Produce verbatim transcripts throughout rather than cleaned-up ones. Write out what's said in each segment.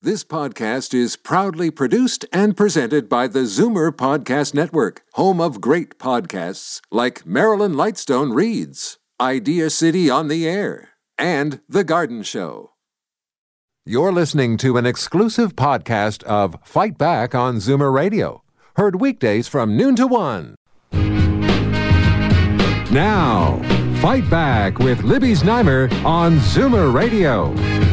This podcast is proudly produced and presented by the Zoomer Podcast Network, home of great podcasts like Marilyn Lightstone Reads, Idea City on the Air, and The Garden Show. You're listening to an exclusive podcast of Fight Back on Zoomer Radio, heard weekdays from noon to one. Now, Fight Back with Libby Znaimer on Zoomer Radio.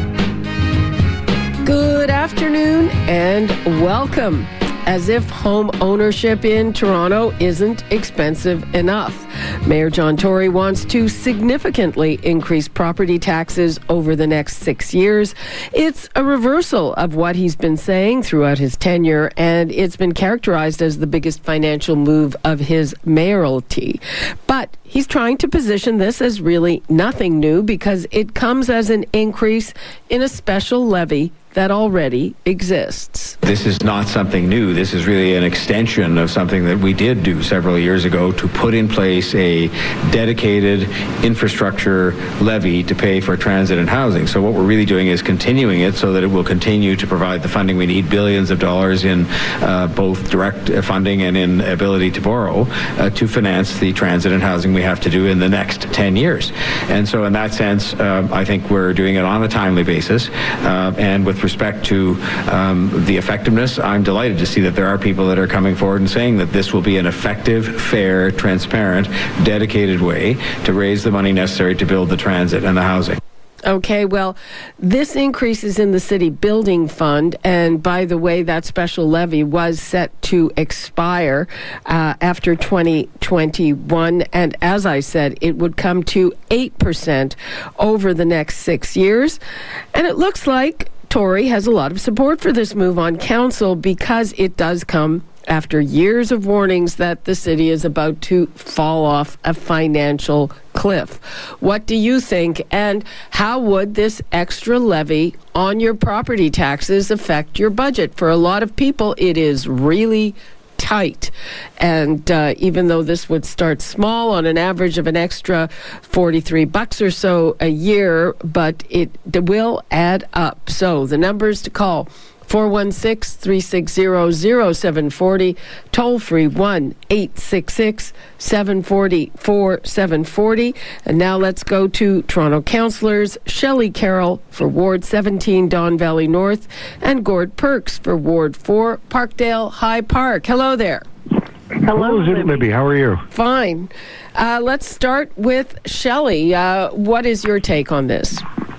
Good afternoon and welcome. As if home ownership in Toronto isn't expensive enough, Mayor John Tory wants to significantly increase property taxes over the next six years. It's a reversal of what he's been saying throughout his tenure, and it's been characterized as the biggest financial move of his mayoralty. But he's trying to position this as really nothing new because it comes as an increase in a special levy that already exists. This is not something new. This is really an extension of something that we did do several years ago to put in place a dedicated infrastructure levy to pay for transit and housing. So what we're really doing is continuing it so that it will continue to provide the funding we need, billions of dollars in uh, both direct funding and in ability to borrow uh, to finance the transit and housing we have to do in the next ten years. And so in that sense, uh, I think we're doing it on a timely basis. Uh, and with respect to um, the effectiveness, I'm delighted to see that there are people that are coming forward and saying that this will be an effective, fair, transparent, dedicated way to raise the money necessary to build the transit and the housing. Okay, well, this increase is in the city building fund, and by the way, that special levy was set to expire uh, after twenty twenty-one, and as I said, it would come to eight percent over the next six years, and it looks like Tory has a lot of support for this move on council because it does come after years of warnings that the city is about to fall off a financial cliff. What do you think? And how would this extra levy on your property taxes affect your budget? For a lot of people, it is really tight. And uh, even though this would start small on an average of an extra forty-three bucks or so a year, but it will add up. So the numbers to call: four one six, three six zero, zero seven four zero, toll free one eight six six, seven four zero, four seven four zero. And now let's go to Toronto councillors Shelley Carroll for Ward seventeen, Don Valley North, and Gord Perks for Ward four, Parkdale High Park. Hello there. Hello, Libby. Libby. How are you? Fine. Uh, let's start with Shelley. Uh, what is your take on this?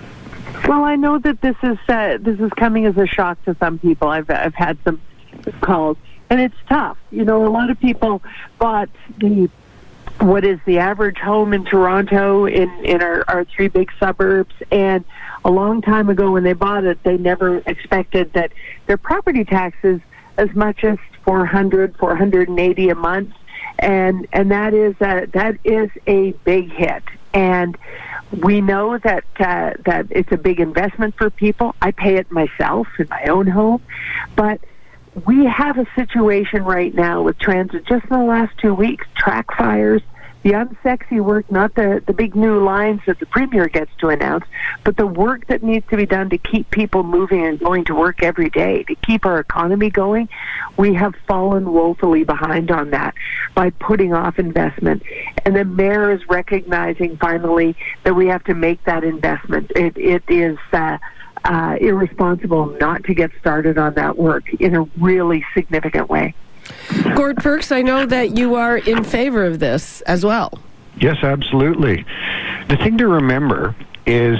Well, I know that this is uh, this is coming as a shock to some people. I've I've had some calls, and it's tough. You know, a lot of people bought the what is the average home in Toronto in in our, our three big suburbs, and a long time ago when they bought it, they never expected that their property taxes as much as four hundred, four hundred eighty a month, and and that is a, that is a big hit. And we know that uh, that it's a big investment for people. I pay it myself in my own home. But we have a situation right now with transit, just in the last two weeks, track fires, the unsexy work, not the, the big new lines that the Premier gets to announce, but the work that needs to be done to keep people moving and going to work every day, to keep our economy going. We have fallen woefully behind on that by putting off investment. And the mayor is recognizing finally that we have to make that investment. It, it is uh, uh, irresponsible not to get started on that work in a really significant way. Gord Perks, I know that you are in favor of this as well. Yes, absolutely. The thing to remember is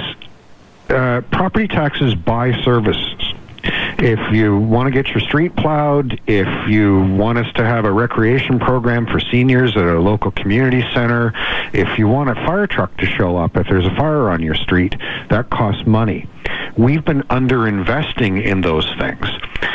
uh, property taxes buy services. If you want to get your street plowed, if you want us to have a recreation program for seniors at a local community center, if you want a fire truck to show up if there's a fire on your street, that costs money. We've been underinvesting in those things.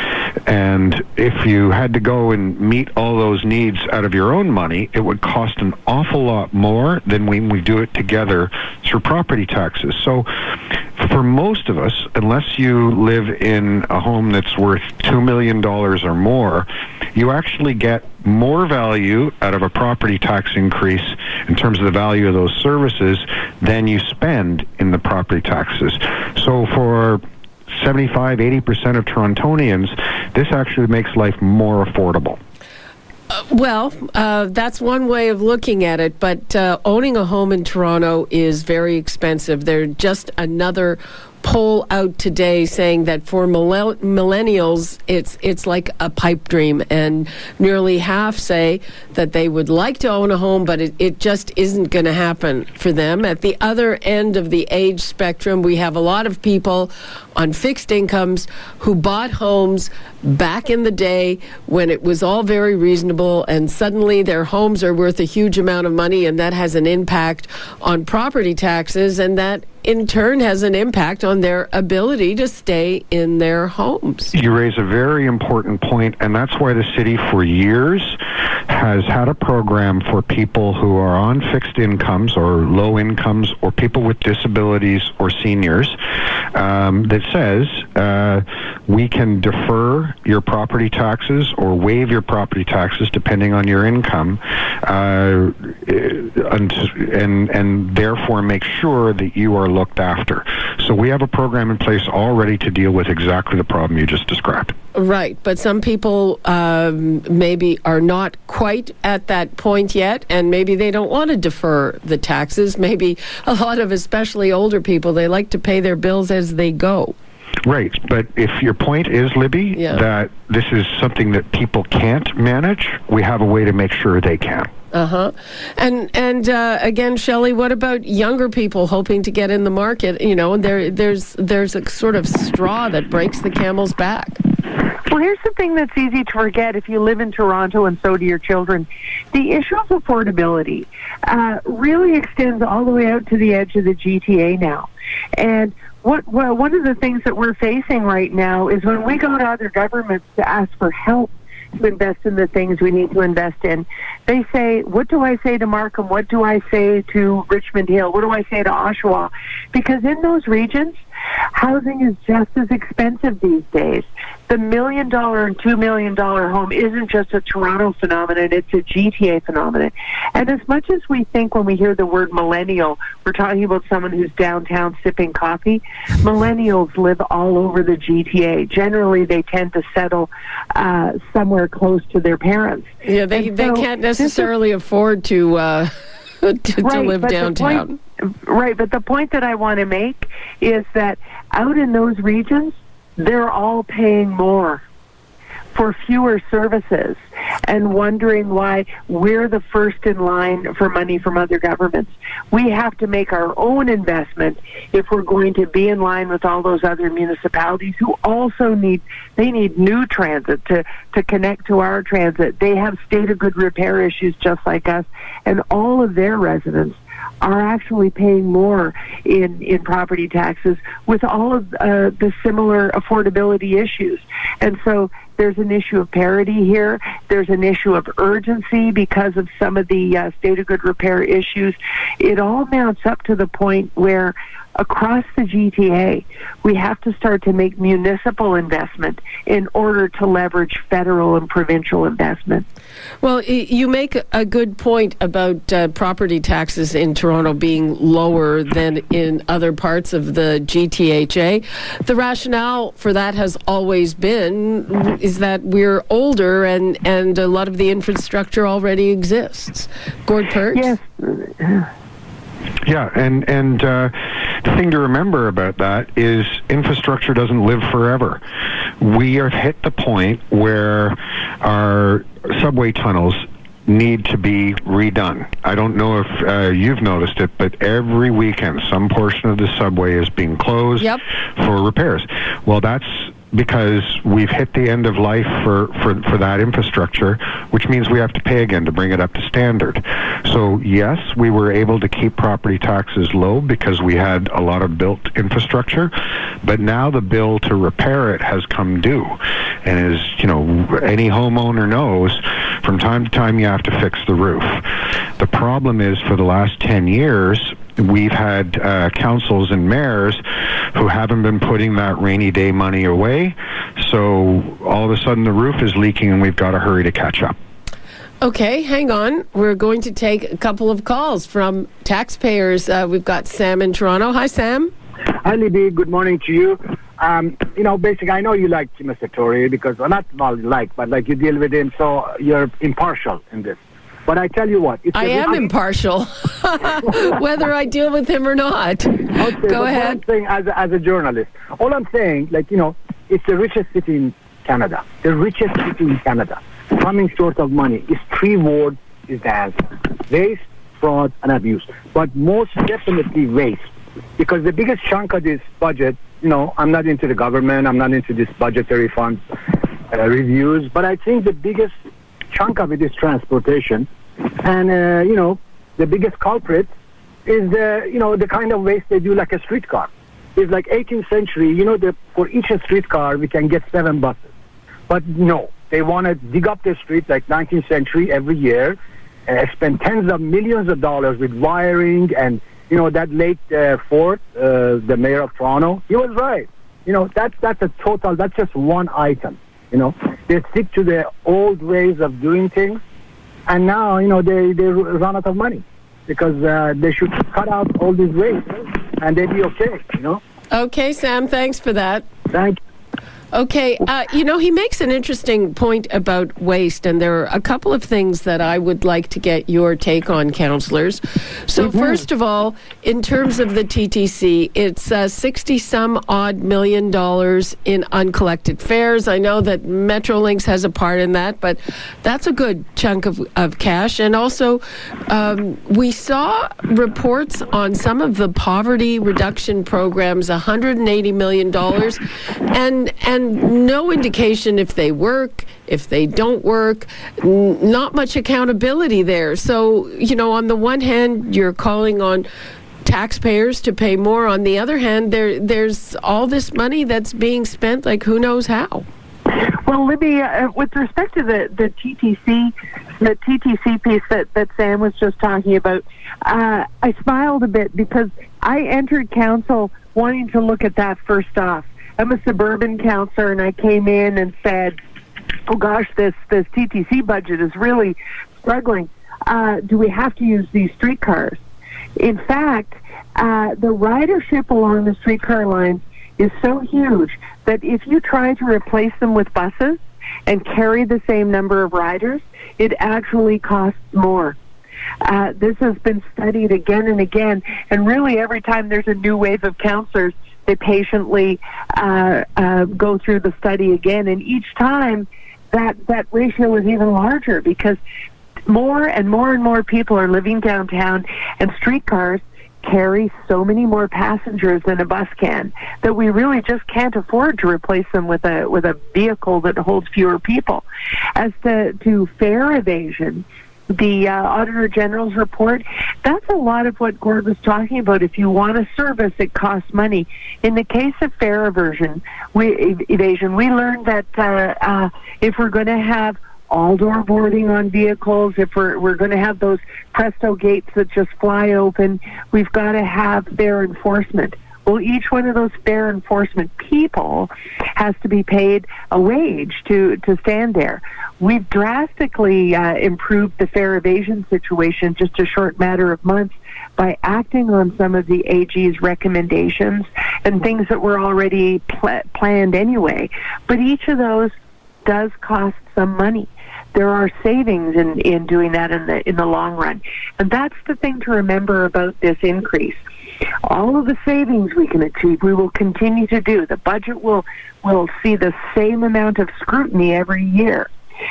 And if you had to go and meet all those needs out of your own money, it would cost an awful lot more than when we do it together through property taxes. So for most of us, unless you live in a home that's worth two million dollars or more, you actually get more value out of a property tax increase in terms of the value of those services than you spend in the property taxes. So for seventy-five, eighty percent of Torontonians, this actually makes life more affordable. Uh, well, uh, that's one way of looking at it, but uh, owning a home in Toronto is very expensive. They're just another poll out today saying that for millenn- millennials, it's it's like a pipe dream, and nearly half say that they would like to own a home, but it, it just isn't going to happen for them. At the other end of the age spectrum, we have a lot of people on fixed incomes who bought homes back in the day when it was all very reasonable, and suddenly their homes are worth a huge amount of money, and that has an impact on property taxes, and that in turn has an impact on their ability to stay in their homes. You raise a very important point, and that's why the city for years has had a program for people who are on fixed incomes or low incomes or people with disabilities or seniors um, that says uh, we can defer your property taxes or waive your property taxes depending on your income uh, and, and, and therefore make sure that you are looked after. So we have a program in place already to deal with exactly the problem you just described. Right, but some people um, maybe are not quite at that point yet, and maybe they don't want to defer the taxes. Maybe a lot of especially older people, they like to pay their bills as they go. Right, but if your point is, Libby, yeah. that this is something that people can't manage, we have a way to make sure they can. Uh-huh. And and uh, again, Shelley, what about younger people hoping to get in the market? You know, there there's there's a sort of straw that breaks the camel's back. Well, here's the thing that's easy to forget if you live in Toronto, and so do your children. The issue of affordability uh, really extends all the way out to the edge of the G T A now. And what well, one of the things that we're facing right now is when we go to other governments to ask for help to invest in the things we need to invest in, they say, what do I say to Markham? What do I say to Richmond Hill? What do I say to Oshawa? Because in those regions, housing is just as expensive these days. The million dollar and two million dollar home isn't just a Toronto phenomenon, it's a G T A phenomenon. And as much as we think when we hear the word millennial, we're talking about someone who's downtown sipping coffee, millennials live all over the G T A. Generally, they tend to settle uh, somewhere close to their parents. Yeah, they, so they can't necessarily is, afford to, uh, to, to right, live downtown. Point, right, but the point that I want to make is that out in those regions, they're all paying more for fewer services and wondering why we're the first in line for money from other governments. We have to make our own investment if we're going to be in line with all those other municipalities who also need, they need new transit to, to connect to our transit. They have state of good repair issues just like us, and all of their residents are actually paying more in, in property taxes with all of uh, the similar affordability issues. And so there's an issue of parity here. There's an issue of urgency because of some of the uh, state of good repair issues. It all mounts up to the point where across the G T A, we have to start to make municipal investment in order to leverage federal and provincial investment. Well, you make a good point about uh, property taxes in Toronto being lower than in other parts of the G T H A. The rationale for that has always been is that we're older and, and a lot of the infrastructure already exists. Gord Pert? Yes. Yeah, and, and uh, the thing to remember about that is infrastructure doesn't live forever. We have hit the point where our subway tunnels need to be redone. I don't know if uh, you've noticed it, but every weekend some portion of the subway is being closed yep. for repairs. Well, that's because we've hit the end of life for, for, for that infrastructure, which means we have to pay again to bring it up to standard. So yes, we were able to keep property taxes low because we had a lot of built infrastructure, but now the bill to repair it has come due. And as you know, any homeowner knows, from time to time you have to fix the roof. The problem is for the last ten years, we've had uh, councils and mayors who haven't been putting that rainy day money away. So all of a sudden the roof is leaking and we've got to hurry to catch up. Okay, hang on. We're going to take a couple of calls from taxpayers. Uh, we've got Sam in Toronto. Hi, Sam. Hi, Libby. Good morning to you. um, you know, basically, I know you like Mister Tory because, well, not well, like, but like you deal with him, so you're impartial in this. But I tell you what. It's I am impartial, whether I deal with him or not. Okay, Go ahead. What I'm saying as a, as a journalist, all I'm saying, like, you know, it's the richest city in Canada. The richest city in Canada. Coming short of money. It's three words is the answer. Waste, fraud, and abuse. But most definitely waste. Because the biggest chunk of this budget, you know, I'm not into the government, I'm not into this budgetary fund uh, reviews, but I think the biggest chunk of it is transportation. And, uh, you know, the biggest culprit is, the, you know, the kind of waste they do like a streetcar. It's like eighteenth century, you know, the, for each streetcar we can get seven buses. But no, they want to dig up the streets like nineteenth century every year, uh, spend tens of millions of dollars with wiring and, you know, that late uh, Ford, uh, the mayor of Toronto, he was right. You know, that's, that's a total, that's just one item. You know, they stick to the old ways of doing things, and now, you know, they, they run out of money because uh, they should cut out all these ways, and they'd be okay, you know? Okay, Sam, thanks for that. Thank you. Okay, uh, you know, he makes an interesting point about waste, and there are a couple of things that I would like to get your take on, councillors. So mm-hmm. First of all, in terms of the T T C, it's uh, sixty some odd million dollars in uncollected fares. I know that Metrolinx has a part in that, but that's a good chunk of, of cash. And also, um, we saw reports on some of the poverty reduction programs, one hundred eighty million dollars, and and no indication if they work, if they don't work, n- not much accountability there. So, you know, on the one hand, you're calling on taxpayers to pay more. On the other hand, there there's all this money that's being spent, like who knows how. Well, Libby, uh, with respect to the, the T T C, the T T C piece that, that Sam was just talking about, uh, I smiled a bit because I entered council wanting to look at that first off. I'm a suburban councillor, and I came in and said, oh gosh, this, this T T C budget is really struggling. Uh, do we have to use these streetcars? In fact, uh, the ridership along the streetcar lines is so huge that if you try to replace them with buses and carry the same number of riders, it actually costs more. Uh, this has been studied again and again, and really every time there's a new wave of councillors, they patiently uh, uh, go through the study again, and each time that, that ratio is even larger because more and more and more people are living downtown, and streetcars carry so many more passengers than a bus can that we really just can't afford to replace them with a with a vehicle that holds fewer people. As to, to fare evasion, the uh, Auditor General's report, that's a lot of what Gord was talking about. If you want a service, it costs money. In the case of fare evasion, we, ev- evasion, we learned that uh, uh, if we're going to have all-door boarding on vehicles, if we're, we're going to have those presto gates that just fly open, we've got to have fare enforcement. Well, each one of those fare enforcement people has to be paid a wage to, to stand there. We've drastically uh, improved the fare evasion situation in just a short matter of months by acting on some of the A G's recommendations and things that were already pl- planned anyway. But each of those does cost some money. There are savings in, in doing that in the in the long run. And that's the thing to remember about this increase. All of the savings we can achieve, we will continue to do. The budget will will see the same amount of scrutiny every year.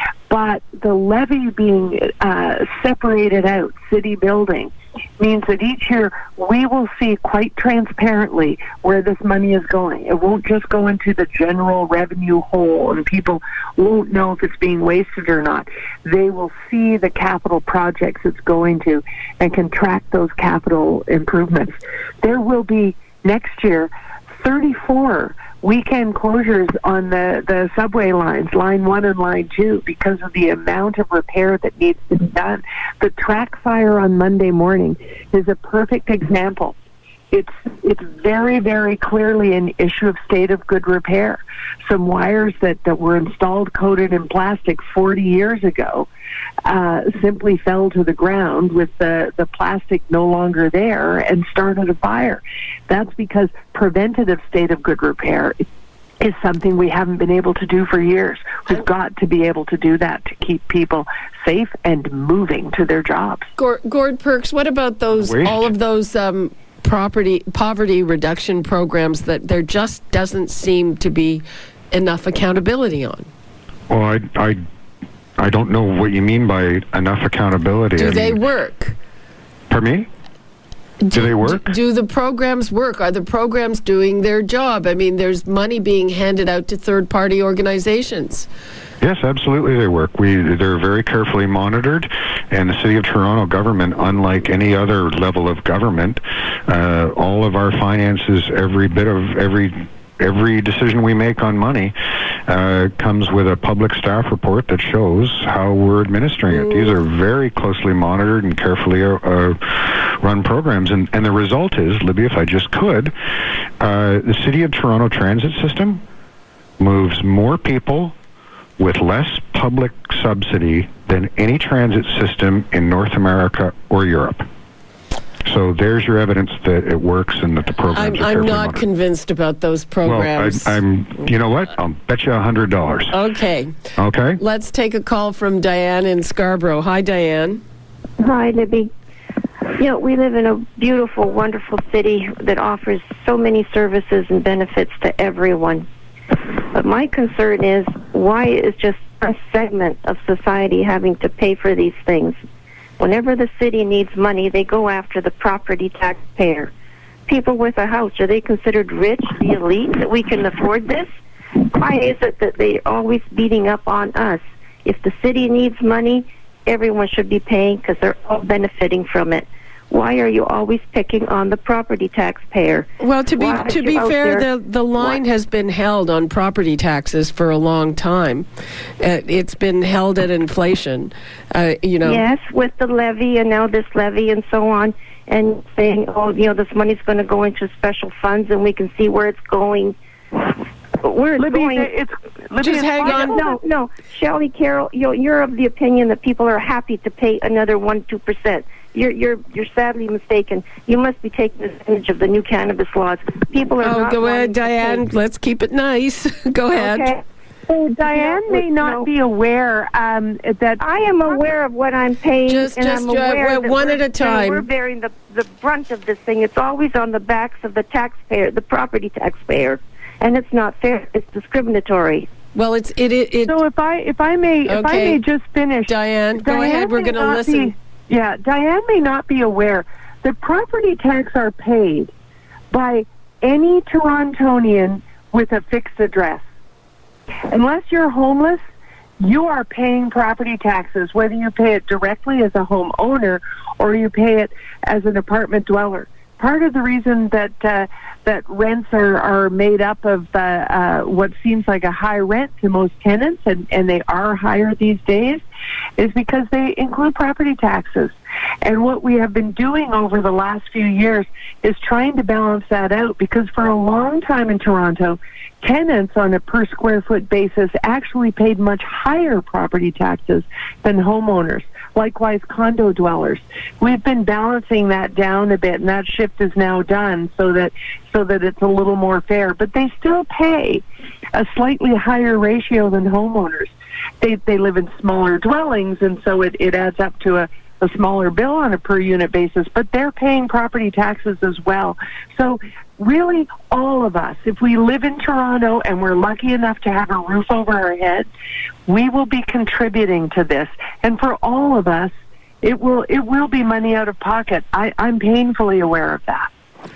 But the levy being uh, separated out, city building, means that each year we will see quite transparently where this money is going. It won't just go into the general revenue hole and people won't know if it's being wasted or not. They will see the capital projects it's going to and can track those capital improvements. There will be next year thirty-four weekend closures on the, the subway lines, line one and line two, because of the amount of repair that needs to be done. The track fire on Monday morning is a perfect example. It's it's very, very clearly an issue of state of good repair. Some wires that, that were installed coated in plastic forty years ago uh, simply fell to the ground with the, the plastic no longer there and started a fire. That's because preventative state of good repair is is something we haven't been able to do for years. We've got to be able to do that to keep people safe and moving to their jobs. Gord, Gord Perks, what about those, Waste. all of those um, property poverty reduction programs that there just doesn't seem to be enough accountability on? Well, I, I, I don't know what you mean by enough accountability. Do I they mean, work? Pardon me? Do they work? Do, do the programs work? Are the programs doing their job? I mean, there's money being handed out to third-party organizations. Yes, absolutely they work. We They're very carefully monitored, and the City of Toronto government, unlike any other level of government, uh, all of our finances, every bit of every every decision we make on money uh, comes with a public staff report that shows how we're administering it. These are very closely monitored and carefully uh, run programs, and, and the result is, Libby, if I just could, uh, the City of Toronto transit system moves more people with less public subsidy than any transit system in North America or Europe. So there's your evidence that it works and that the programs I'm, are carefully I'm not monitored. convinced about those programs. Well, I, I'm, you know what? I'll bet you a hundred dollars. Okay. Okay. Let's take a call from Diane in Scarborough. Hi, Diane. Hi, Libby. You know, we live in a beautiful, wonderful city that offers so many services and benefits to everyone. But my concern is, why is just a segment of society having to pay for these things? Whenever the city needs money, they go after the property taxpayer. People with a house, are they considered rich, the elite, that we can afford this? Why is it that they're always beating up on us? If the city needs money, everyone should be paying because they're all benefiting from it. Why are you always picking on the property taxpayer? Well, to be Why to are be you out fair, there- the the line What? has been held on property taxes for a long time. Uh, it's been held at inflation. Uh, you know. Yes, with the levy and now this levy and so on, and saying, oh, you know, this money's going to go into special funds and we can see where it's going. Where it's Libby, going. it's, Libby, Just it's hang fine. on. No, no, Shelley Carroll, you're, you're of the opinion that people are happy to pay another one, two percent. You're you're you're sadly mistaken. You must be taking advantage of the new cannabis laws. People are Oh, not go wanting ahead, to Diane. pay. Let's keep it nice. Go ahead. Okay. So Diane No, may not no. be aware um, that I am aware of what I'm paying, Just- and just, I'm uh, aware we're that one we're, at a time. We're bearing the the brunt of this thing. It's always on the backs of the taxpayer, the property taxpayer, and it's not fair. It's discriminatory. Well, it's it it. it So if I if I may if I Okay. may just finish, Diane, go Diane ahead. We're may going to not listen. be- yeah, Diane may not be aware that property tax are paid by any Torontonian with a fixed address. Unless you're homeless, you are paying property taxes, whether you pay it directly as a homeowner or you pay it as an apartment dweller. Part of the reason that uh, that rents are, are made up of uh, uh, what seems like a high rent to most tenants, and, and they are higher these days, is because they include property taxes. And what we have been doing over the last few years is trying to balance that out, because for a long time in Toronto, tenants on a per square foot basis actually paid much higher property taxes than homeowners. Likewise, condo dwellers. We've been balancing that down a bit, and that shift is now done so that so that it's a little more fair. But they still pay a slightly higher ratio than homeowners. They they live in smaller dwellings, and so it, it adds up to a, a smaller bill on a per unit basis. But they're paying property taxes as well. So really, all of us, if we live in Toronto and we're lucky enough to have a roof over our head, we will be contributing to this. And for all of us, it will it will be money out of pocket. I, I'm painfully aware of that.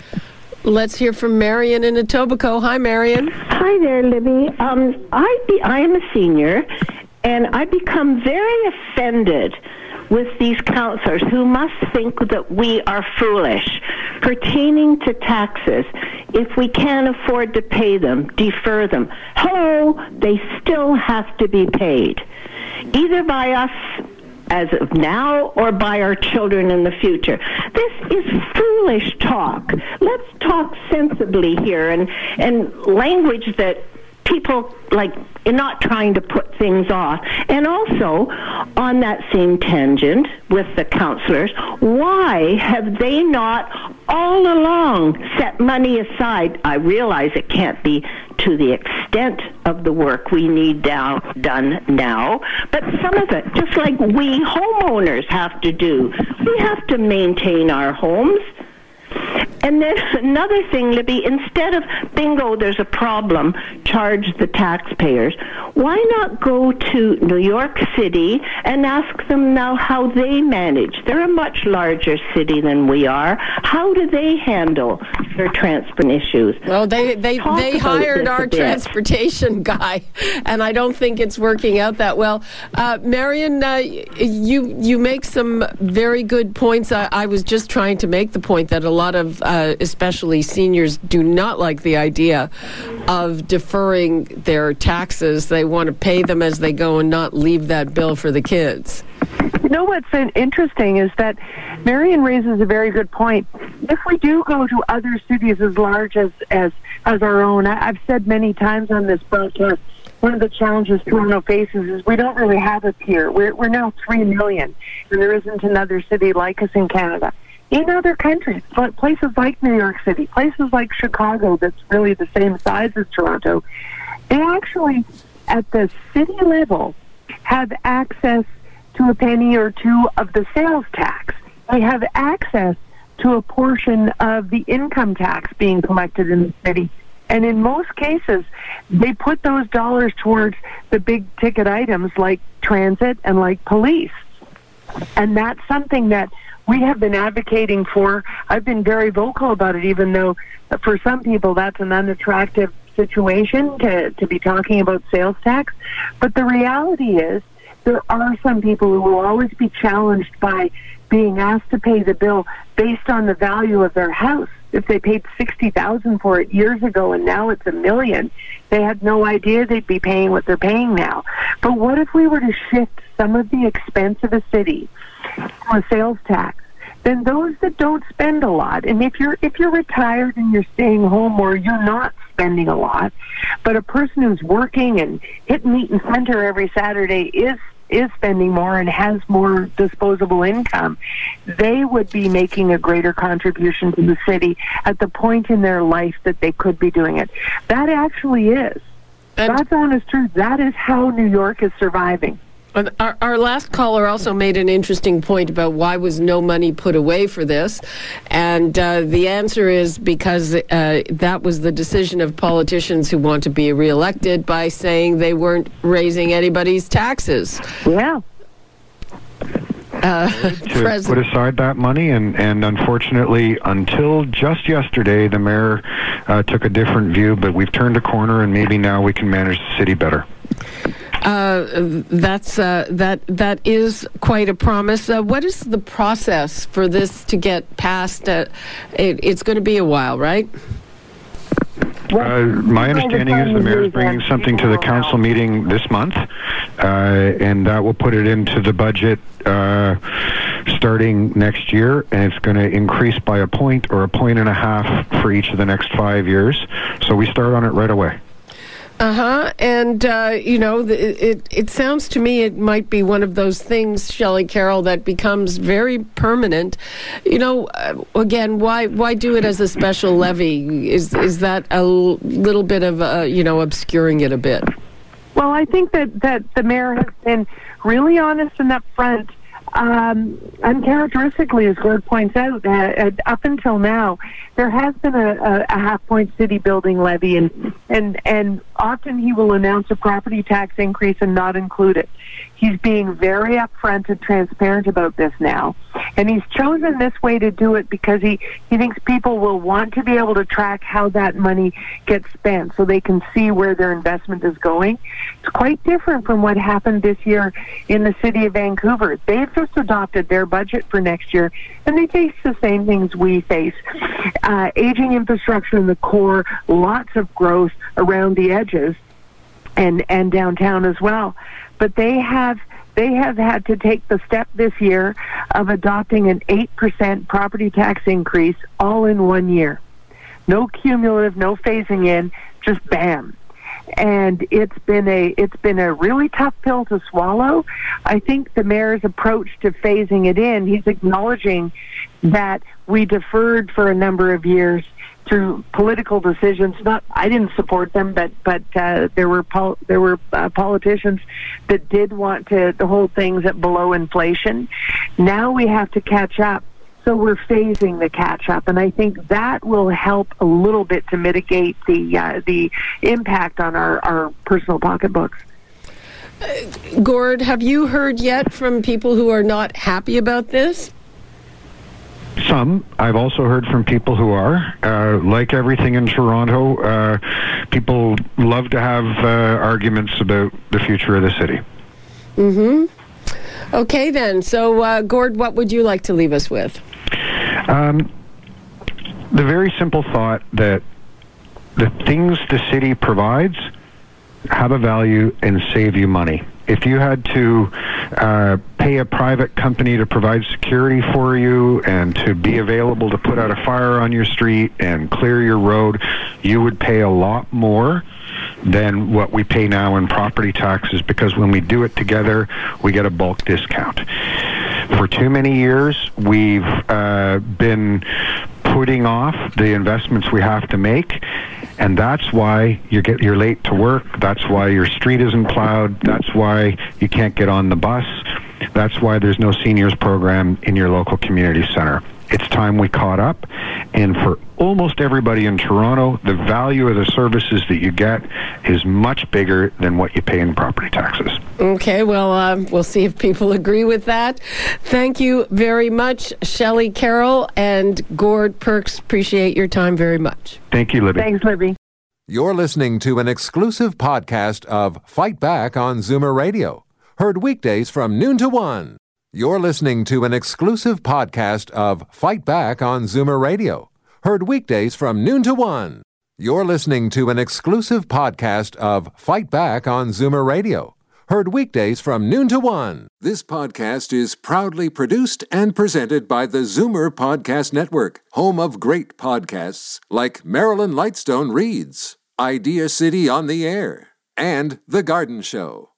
Let's hear from Marion in Etobicoke. Hi, Marion. Hi there, Libby. Um, I be, I am a senior, and I become very offended with these councillors who must think that we are foolish pertaining to taxes. If we can't afford to pay them, defer them. Hello, they still have to be paid, either by us as of now or by our children in the future. This is foolish talk. Let's talk sensibly here, and, and language that people like are not trying to put things off. And also, on that same tangent with the councillors, why have they not all along set money aside? I realize it can't be to the extent of the work we need down, done now, but some of it, just like we homeowners have to do. We have to maintain our homes. And then another thing, Libby, instead of, bingo, there's a problem, charge the taxpayers, why not go to New York City and ask them now how they manage? They're a much larger city than we are. How do they handle their transport issues? Well, they they, Talk they about hired this our a bit. transportation guy, and I don't think it's working out that well. Uh, Marion, uh, you you make some very good points. I, I was just trying to make the point that a lot of, uh, especially seniors, do not like the idea of deferring their taxes. They want to pay them as they go and not leave that bill for the kids. You know what's interesting is that Marion raises a very good point. If we do go to other cities as large as, as, as our own, I, I've said many times on this broadcast, one of the challenges Toronto faces is we don't really have a peer. We're, we're now three million, and there isn't another city like us in Canada. In other countries, places like New York City, places like Chicago that's really the same size as Toronto, they actually, at the city level, have access to a penny or two of the sales tax. They have access to a portion of the income tax being collected in the city. And in most cases, they put those dollars towards the big ticket items like transit and like police. And that's something that we have been advocating for. I've been very vocal about it, even though for some people that's an unattractive situation to, to be talking about sales tax. But the reality is there are some people who will always be challenged by being asked to pay the bill based on the value of their house. If they paid sixty thousand dollars for it years ago and now it's a million, they had no idea they'd be paying what they're paying now. But what if we were to shift some of the expense of a city to a sales tax? Then those that don't spend a lot, and if you're if you're retired and you're staying home or you're not spending a lot, but a person who's working and hitting meat and center every Saturday is is spending more and has more disposable income, they would be making a greater contribution to the city at the point in their life that they could be doing it. That actually is. And that's honest truth. That is how New York is surviving. Our, our last caller also made an interesting point about why was no money put away for this, and uh, the answer is because uh, that was the decision of politicians who want to be reelected by saying they weren't raising anybody's taxes. Yeah. Uh, to put aside that money, and, and unfortunately, until just yesterday, the mayor uh, took a different view, but we've turned a corner, and maybe now we can manage the city better. Uh, that's uh, that that is quite a promise. Uh, what is the process for this to get passed? Uh, it, it's going to be a while, right? Uh, my understanding is the mayor is bringing something to the council meeting this month, uh, and that will put it into the budget uh, starting next year, and it's going to increase by a point or a point and a half for each of the next five years. So we start on it right away. Uh-huh. And, uh, you know, the, it it sounds to me it might be one of those things, Shelley Carroll, that becomes very permanent. You know, uh, again, why why do it as a special levy? Is is that a l- little bit of, uh, you know, obscuring it a bit? Well, I think that, that the mayor has been really honest and upfront. Um, uncharacteristically, as Gord points out, uh, up until now, there has been a, a, a half-point city building levy, and, and and often he will announce a property tax increase and not include it. He's being very upfront and transparent about this now, and he's chosen this way to do it because he, he thinks people will want to be able to track how that money gets spent so they can see where their investment is going. It's quite different from what happened this year in the city of Vancouver. They've just adopted their budget for next year, and they face the same things we face. Uh, aging infrastructure in the core, lots of growth around the edges, and, and downtown as well. But they have they have had to take the step this year of adopting an eight percent property tax increase all in one year. No cumulative, no phasing in, just bam. And it's been a it's been a really tough pill to swallow. I think the mayor's approach to phasing it in, he's acknowledging that we deferred for a number of years through political decisions. Not, I didn't support them, but but uh, there were pol- there were uh, politicians that did want to, to hold things at below inflation. Now we have to catch up. So we're phasing the catch up, and I think that will help a little bit to mitigate the uh, the impact on our, our personal pocketbooks. Uh, Gord, have you heard yet from people who are not happy about this? Some. I've also heard from people who are. Uh, like everything in Toronto, uh, people love to have uh, arguments about the future of the city. Mm-hmm. Okay, then. So, uh, Gord, what would you like to leave us with? Um, the very simple thought that the things the city provides have a value and save you money. If you had to uh, pay a private company to provide security for you and to be available to put out a fire on your street and clear your road, you would pay a lot more than what we pay now in property taxes, because when we do it together, we get a bulk discount. For too many years, we've uh, been putting off the investments we have to make, and that's why you get you're late to work. That's why your street isn't plowed. That's why you can't get on the bus. That's why there's no seniors program in your local community center. It's time we caught up, and for almost everybody in Toronto, the value of the services that you get is much bigger than what you pay in property taxes. Okay, well, um, we'll see if people agree with that. Thank you very much, Shelley Carroll and Gord Perks. Appreciate your time very much. Thank you, Libby. Thanks, Libby. You're listening to an exclusive podcast of Fight Back on Zoomer Radio. Heard weekdays from noon to one. You're listening to an exclusive podcast of Fight Back on Zoomer Radio. Heard weekdays from noon to one. You're listening to an exclusive podcast of Fight Back on Zoomer Radio. Heard weekdays from noon to one. This podcast is proudly produced and presented by the Zoomer Podcast Network, home of great podcasts like Marilyn Lightstone Reads, Idea City on the Air, and The Garden Show.